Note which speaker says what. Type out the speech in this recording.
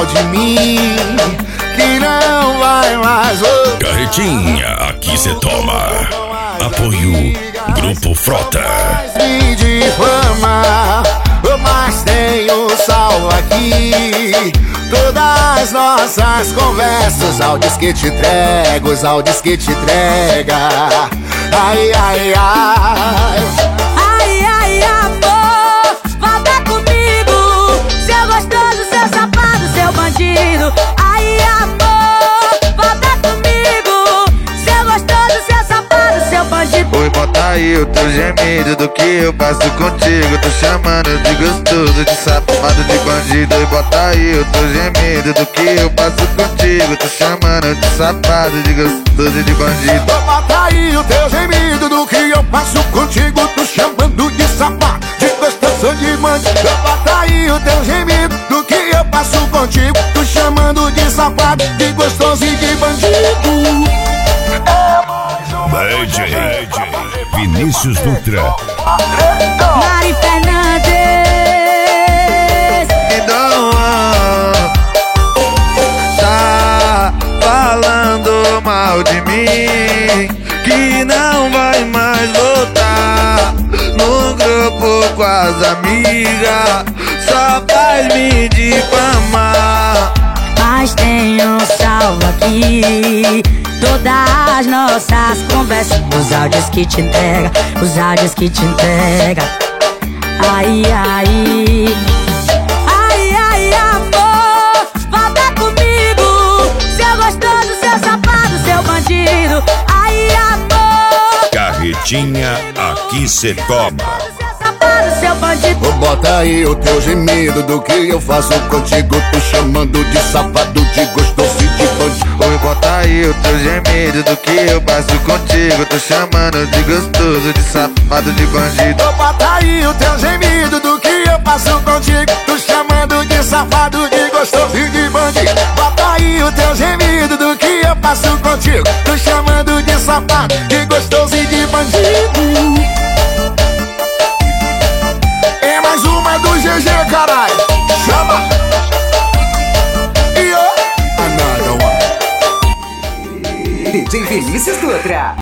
Speaker 1: mal de mim, que não vai mais.
Speaker 2: Carretinha, aqui cê toma. Apoio Grupo Frota.
Speaker 1: Me difama, mas tenho salvo aqui todas nossas conversas, áudios que te entrego, os áudios que te entrega. Ai, ai, ai.
Speaker 3: Ai, ai, amor, volta comigo, seu gostoso, seu safado, seu bandido. Ai, amor, volta comigo, seu gostoso, seu safado, seu bandido.
Speaker 4: Oi, bota aí o teu gemido do que eu passo contigo. Tô chamando de gostoso, de safado, de bandido. Oi, bota aí o teu gemido do que eu passo contigo. Tô chamando de safado, de gostoso, de bandido.
Speaker 1: Bota aí o teu gemido do que eu passo contigo. Tô chamando de safado, de gostoso, de bandido. Bota aí o teu gemido do que eu passo contigo. Tô chamando de safado, de gostoso e de bandido.
Speaker 2: DJ Vinícius Dutra.
Speaker 3: Mari Fernandes.
Speaker 4: Então, tá falando mal de mim, que não vai mais voltar no grupo com as amigas, só faz me difamar.
Speaker 3: Mas tenho salvo aqui todas as nossas conversas, os áudios que te entrega, os áudios que te entrega. Ai, ai. Ai, ai, amor, volta comigo, seu gostoso, seu safado, seu bandido. Ai, amor,
Speaker 2: Carretinha, aqui cê toma.
Speaker 3: seu safado, seu bandido.
Speaker 1: Bota aí o teu gemido do que eu faço contigo. Tô chamando de safado, de gostoso e de bandido.
Speaker 4: Oi, bota aí o teu gemido do que eu passo contigo. Tô chamando de gostoso, de safado, de bandido.
Speaker 1: Bota aí o teu gemido do que eu passo contigo. Tô chamando de safado, de gostoso e de bandido. Bota aí o teu gemido do que eu passo contigo. Tô chamando de safado, de gostoso e de bandido. É mais uma do GG, caralho. Chama! E another one.
Speaker 5: DJ Vinícius Dutra.